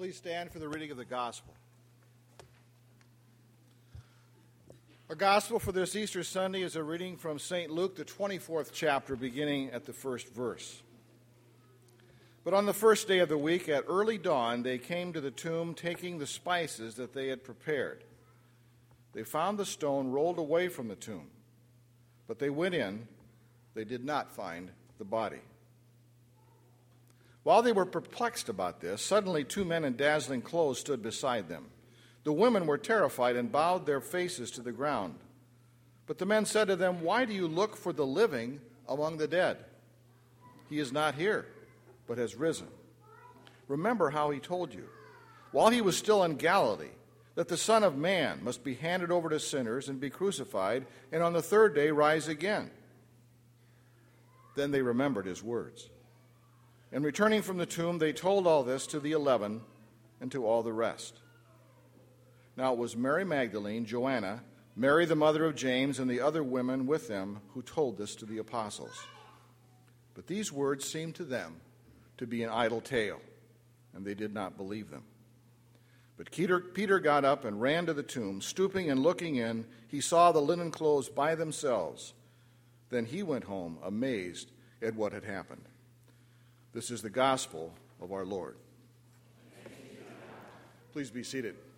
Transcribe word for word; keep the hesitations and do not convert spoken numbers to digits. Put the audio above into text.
Please stand for the reading of the gospel. Our gospel for this Easter Sunday is a reading from Saint Luke, the twenty-fourth chapter, beginning at the first verse. But on the first day of the week, at early dawn, they came to the tomb, taking the spices that they had prepared. They found the stone rolled away from the tomb, but they went in. They did not find the body. While they were perplexed about this, suddenly two men in dazzling clothes stood beside them. The women were terrified and bowed their faces to the ground. But the men said to them, "Why do you look for the living among the dead? He is not here, but has risen. Remember how he told you, while he was still in Galilee, that the Son of Man must be handed over to sinners and be crucified, and on the third day rise again." Then they remembered his words. And returning from the tomb, they told all this to the eleven and to all the rest. Now it was Mary Magdalene, Joanna, Mary the mother of James, and the other women with them who told this to the apostles. But these words seemed to them to be an idle tale, and they did not believe them. But Peter, Peter got up and ran to the tomb. Stooping and looking in, he saw the linen clothes by themselves. Then he went home, amazed at what had happened. This is the gospel of our Lord. Please be seated.